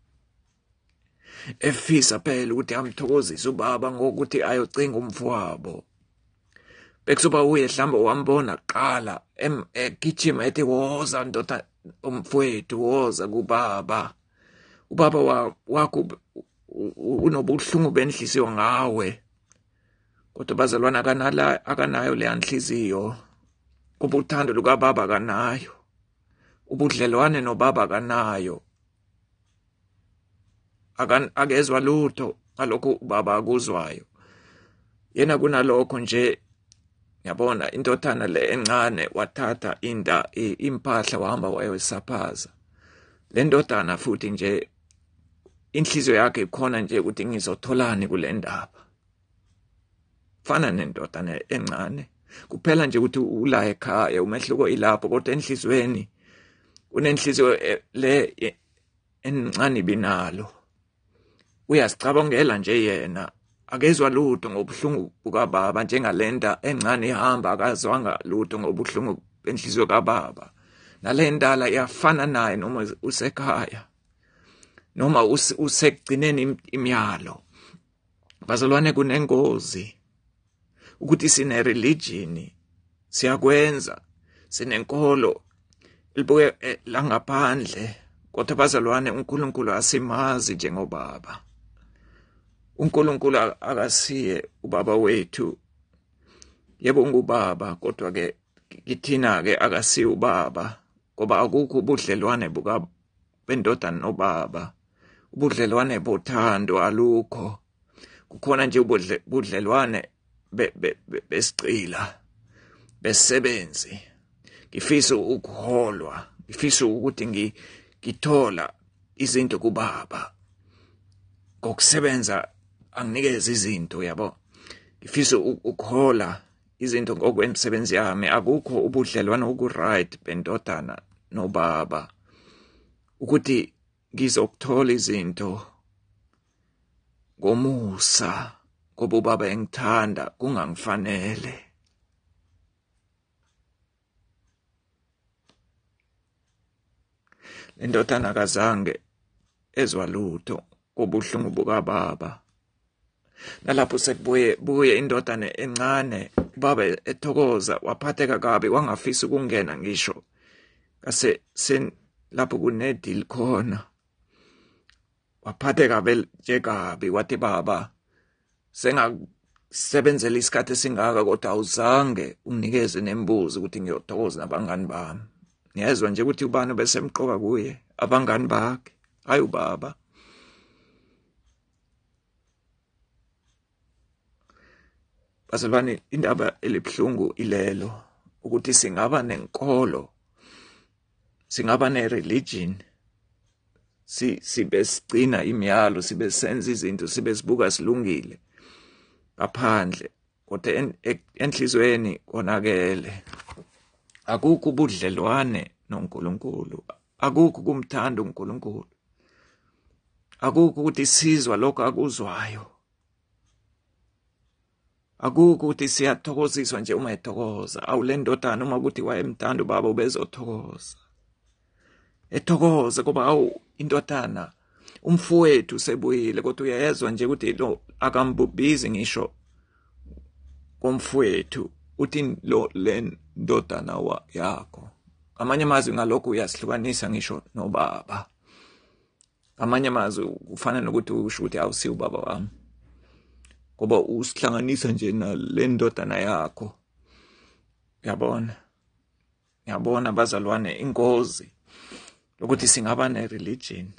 Efisa phela ukuthi amthokozise ubaba ngokuthi ayocinga umfowabo. Bekuzoba uye mhlambe wambona qala egijima ethi, woza ndoda umfowethu, woza kubaba. Ubaba wakho unobuhlungu benhliziyo ngawe, kodwa bazalwane akanayo le nhliziyo. Ubuthando lukababa akanayo, ubudlelwane nobaba akanayo. Akezwa lutho ngalokho ubaba akuzwayo. Yena kunalokho nje, yabona indodana le encane, wathatha impahla wahamba wayoyisaphaza. Le ndodana futhi nje inhliziyo yakhe ikhona nje ukuthi ngizotholani kule ndaba. Fana nendodana encane, kuphela nje ukuthi ula ekhaya, umehluko ilapho, kodwa enhlizweni unenhliziyo le encane binalo. Uyasicabangela nje yena, akezwa lutho ngobuhlungu bukababa, njengalenda encane ihamba akazwanga lutho ngobuhlungu benhliziyo kababa. Nale ndala iyafana naye noma usekhaya, noma usekugcineni imiyalo. Bazalwane, kunengozi ukuthi sine religion, siyakwenza, sinenkolo libuke langaphandle, kodwa bazalwane, uNkulunkulu asimazi njengobaba. uNkulunkulu akasiye ubaba wethu. Yebo ngubaba, kodwa ke kithina ke akasiye ubaba, ngoba akukho ubudlelwane bendodana nobaba. Ubudlelwane bothando alukho. Kukhona nje ubudlelwane besicila, besebenzi. Ngifisa ukuholwa, ngifisa ukuthi ngithola izinto kubaba. ngokusebenza anginikeze izinto yabo. Ngifisa ukuhola izinto ngokwemisebenzi yami. Akukho ubudlelwano oku-right bendodana nobaba ukuthi ngizokuthola izinto ngomusa ngoba ubaba engithanda kungangifanele. Le ndodana kazange ezwa lutho kobuhlungu bukababa. Nalapho sekubuye indodana encane, ubaba ethokoza, waphatheka kabi, wangafisa ukungena ngisho lapho kunedili khona. Waphatheka nje kabi, wathi baba sengakusebenzela isikhathi esingaka kodwa awuzange unginikeze nembuzi ukuthi ngiyothokoza nabangani bami. Ngiyezwa nje ukuthi ubani besemqoka kuye, abangani bakhe, hayi ubaba. Bazalwane, indaba elibuhlungu ilelo ukuthi singaba nenkolo, singaba ne-religion, sibe sigcina imiyalo, sibe senza izinto, sibe sibuka silungile ngaphandle, kodwa enhlizweni konakele. Akukho ubudlelwane noNkulunkulu, akukho kumthanda uNkulunkulu, akukho ukuthi sizwa lokho akuzwayo, akukho ukuthi siyathokoziswa nje uma ethokoza. Awule ndodana uma ukuthi wayemthanda ubaba ubezothokoza, ethokoza kuba awu indodana umfowethu sebuyile, kodwa uyayezwa nje ukuthi lo akambubizi ngisho komfowethu, uthi lo le ndodana yakho. Amanye amazwi ngalokho uyasihlukanisa ngisho nobaba. Amanye amazwi ufana nokuthi usho ukuthi awusi ubaba wami, ngoba usihlanganisa nje nale ndodana yakho. Yabona bazalwane, ingozi ukuthi singaba ne-religion,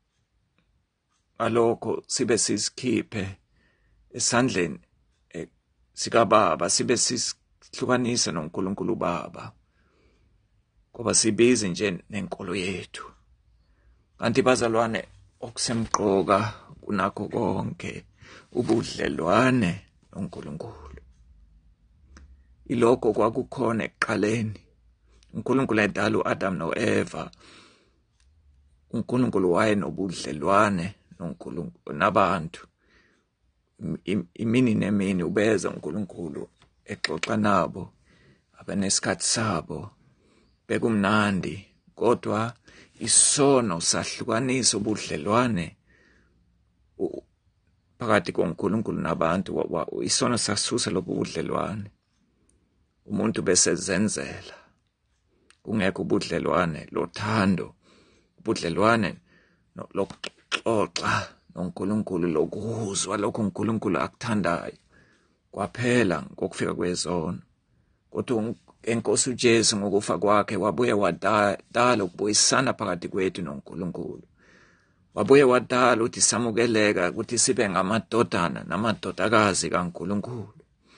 alokho sibe sisikhiphe esandleni sikababa, sibe sihlukanisa noNkulunkulu ubaba, ngoba sibizi nje nenkolo yethu. Kanti bazalwane, okusemqoka kunakho konke ubudlelwane noNkulunkulu. Ilokho kwakukhona ekuqaleni. uNkulunkulu edala u-Adam no-Eva. uNkulunkulu wayenobudlelwane noNkulunkulu nabantu. Imini nemini ubeza uNkulunkulu exoxa nabo, abanesikhathi sabo, bekumnandi. Kodwa isono sahlukanisa ubudlelwane phakathi koNkulunkulu nabantu. Isono sasusa lobu budlelwane, umuntu besezenzela, kungekho ubudlelwane lothando, ubudlelwane lokuxoxa noNkulunkulu, lokuzwa lokho uNkulunkulu akuthandayo. Kwaphela ngokufika kwezono. Kodwa eNkosi uJesu ngokufa kwakhe wabuye wadala ukubuyisana phakathi kwethu noNkulunkulu. Wabuye wadala ukuthi samukeleka, ukuthi sibe ngamadodana namadodakazi kaNkulunkulu.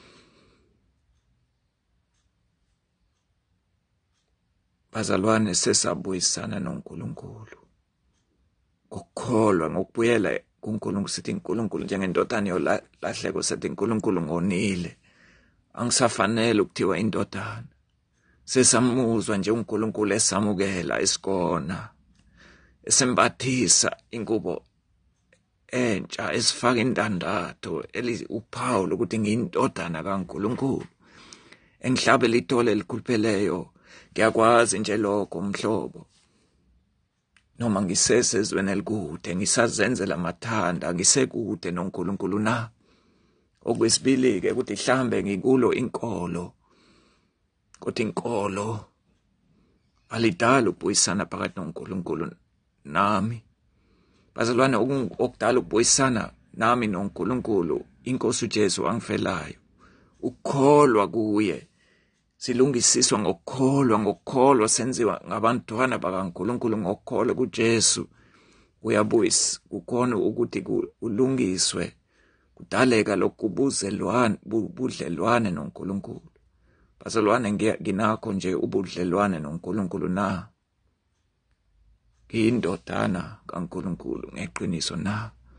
Bazalwane, sesabuyisana noNkulunkulu ngokukholwa, ngokubuyela kuNkulunkulu. Sithi uNkulunkulu njengendodana yolahleko, sithi uNkulunkulu ngonile, angisafanele ukuthiwa indodana. Sesamuzwa nje uNkulunkulu esamukela isikona, esembathisa ingubo entsha, esifaka indandatho uphawu lokuthi ngiyindodana kaNkulunkulu, engihlabela itole elikhulupheleyo. Ngiyakwazi nje lokho mhlobo, noma ngisesezweni elikude, ngisazenzela amathanda, ngisekude noNkulunkulu na. Okwesibili-ke ukuthi mhlambe ngikulo inkolo, kodwa inkolo alidala ukubuyisana phakathi noNkulunkulu nami. Bazalwane, okudala ukubuyisana nami noNkulunkulu iNkosi uJesu wangifelayo, ukukholwa kuye. Silungisiswa ngokukholwa, senziwa ngabantwana bakaNkulunkulu ngokukholwa kuJesu. Uyabuyisa, kukhona ukuthi ulungiswe, kudaleka lokhu budlelwane noNkulunkulu. Bazalwane, nginakho nje ubudlelwane noNkulunkulu na. Ngiyindodana kaNkulunkulu ngeqiniso na.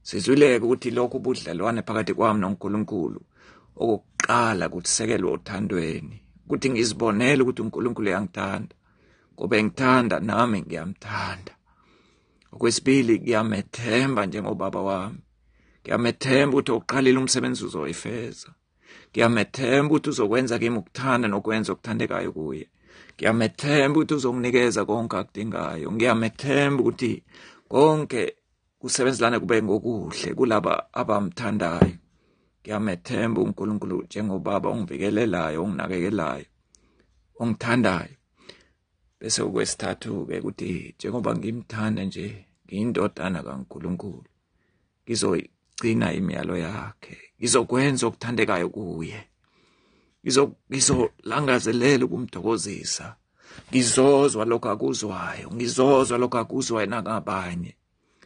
Sizwileke ukuthi lokhu ubudlelwane phakathi kwami noNkulunkulu okuqala kusekelwe othandweni, ukuthi ngizibonele ukuthi uNkulunkulu uyangithanda, ngoba engithanda nami ngiyamthanda. Okwesibili, ngiyamethemba njengobaba wami. Ngiyamethemba ukuthi uqalile umsebenzi uzoyifeza. Ngiyamethemba ukuthi uzokwenza kimi ukuthanda nokwenza okuthandekayo kuye. Ngiyamethemba ukuthi uzonginikeza konke akudingayo. Ngiyamethemba ukuthi konke kusebenzelana kube ngokuhle kulaba abamthandayo. Ngiyamethemba uNkulunkulu njengobaba ongivikelelayo, onginakekelayo, ongithandayo. Bese okwesithathu-ke ukuthi njengoba ngimthanda nje, ngiyindodana kaNkulunkulu, ngizoyigcina imiyalo yakhe, ngizokwenza okuthandekayo kuye, ngizolangazelela ukumthokozisa, ngizozwa lokho akuzwayo, ngizozwa lokho akuzwayo nangabanye.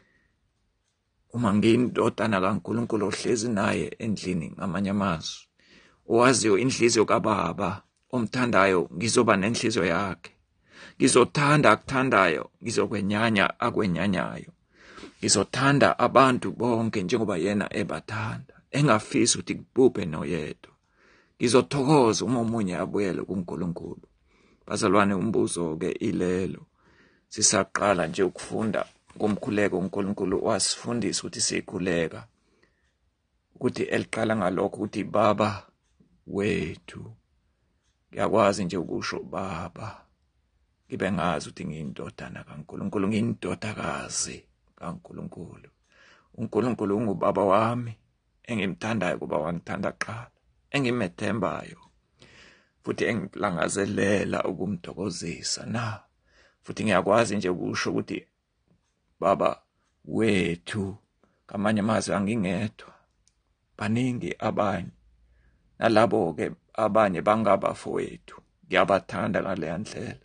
Uma ngiyindodana kaNkulunkulu ohlezi naye endlini, ngamanye amazwi, owaziyo inhliziyo kababa omthandayo, ngizoba nenhliziyo yakhe. Ngizothanda akuthandayo, ngizokwenyanya akwenyanyayo. Ngizothanda abantu bonke njengoba yena ebathanda, engafisi ukuthi kubhubhe noyedwa. Ngizothokoza uma omunye abuyele kuNkulunkulu. Bazalwane, umbuzo-ke ilelo. Sisaqala nje ukufunda ngomkhuleko uNkulunkulu wasifundisa ukuthi sikhuleka, ukuthi eliqala ngalokho ukuthi Baba wethu. Ngiyakwazi nje ukusho Baba, ngibe ngazi ukuthi ngiyindodana kaNkulunkulu, ngiyindodakazi kaNkulunkulu. uNkulunkulu ungubaba wami engimthandayo kuba wangithanda kuqala, engimethembayo futhi engilangazelela ukumthokozisa na. Futhi ngiyakwazi nje ukusho ukuthi Baba wethu. Ngamanye amazwi angingedwa, baningi abanye, nalabo-ke abanye bangabafowethu ngiyabathanda ngaleya ndlela.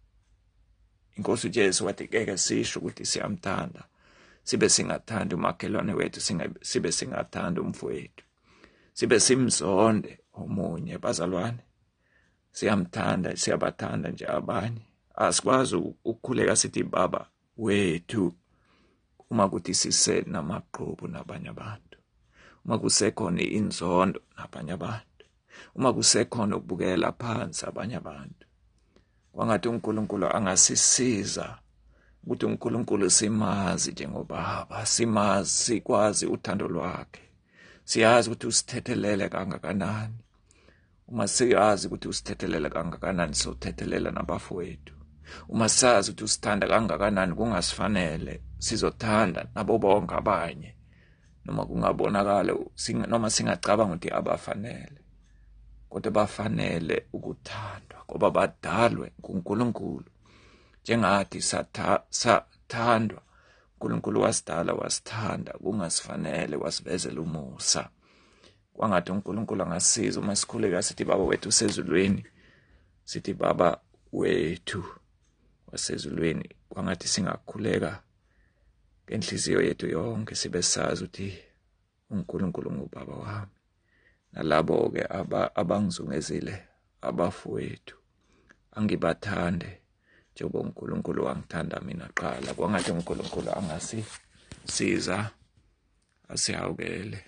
Inkosi uJesu wathi keke sisho ukuthi siyamthanda sibe singathandi umakhelwane wethu, sibe singathandi umfowethu, sibe simzonde omunye. Bazalwane, siyamthanda, siyabathanda nje abanye. Asikwazi ukukhuleka sithi Baba wethu uma kuthi sisenamaqhubu nabanye abantu, uma kusekhona inzondo nabanye abantu, uma kusekhona ukubukela phansi abanye abantu. Kwangathi uNkulunkulu angasisiza ukuthi uNkulunkulu simazi njengobaba, simazi, sikwazi uthando lwakhe, siyazi ukuthi usithethelele kangakanani. Uma siyazi ukuthi usithethelele kangakanani, sothethelela nabafowethu. Uma sazi ukuthi usithanda kangakanani, kungasifanele sizothanda nabo bonke abanye, noma kungabonakala, noma singacabanga ukuthi abafanele, kodwa bafanele ukuthandwa ngoba badalwe nguNkulunkulu. Njengathi sathandwa, uNkulunkulu wasidala, wasithanda, kungasifanele, wasivezela umusa. Kwangathi uNkulunkulu angasiza uma sikhuleka sithi Baba wethu usezulwini, sithi Baba wethu wasezulwini. Kwangathi singakhuleka ngenhliziyo yethu yonke, sibe sazi ukuthi uNkulunkulu ngubaba wami, nalabo-ke abangizungezile, abafowethu, angibathande njengoba uNkulunkulu wangithanda mina qala. Kwangathi uNkulunkulu angasisiza, asihawukele.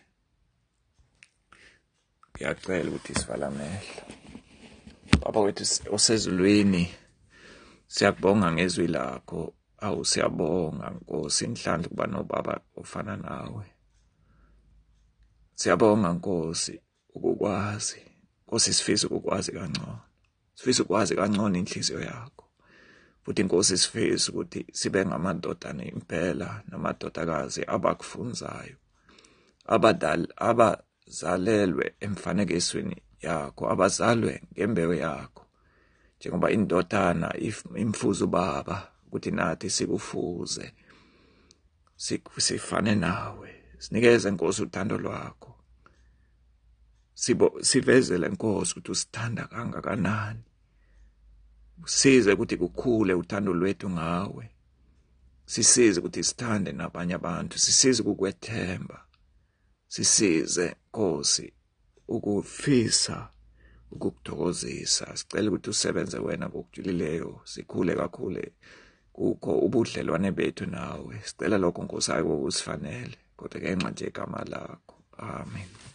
Ngiyacela ukuthi sivala amehlo. Baba wethu osezulwini, siyakubonga ngezwi lakho. Siyabonga Nkosi, inhlanhla kuba nobaba ofana nawe. Siyabonga Nkosi ukukwazi. Nkosi, sifisa ukukwazi kangcono. Sifisa ukwazi kangcono inhliziyo yakho. Futhi Nkosi, sifisa ukuthi sibe ngamadodana impela namadodakazi abakufunzayo, abazalelwe emfanekisweni yakho, abazalwe ngembewu yakho, njengoba indodana imfuza ubaba, ukuthi nathi sikufuze, sifane nawe. Sinikeze Nkosi uthando lwakho, sivezele Nkosi ukuthi usithanda kangakanani. Size ukuthi kukhule uthando lwethu ngawe, sisize ukuthi sithande nabanye abantu, sisize ukukwethemba, sisize Nkosi ukufisa ukukuthokozisa. Sicela ukuthi usebenze wena ngokujulileyo, sikhule kakhulu kukho ubudlelwane bethu nawe. Sicela lokho Nkosi, ayiko usifanele. kodwa ngenxa nje igama lakho. Amen.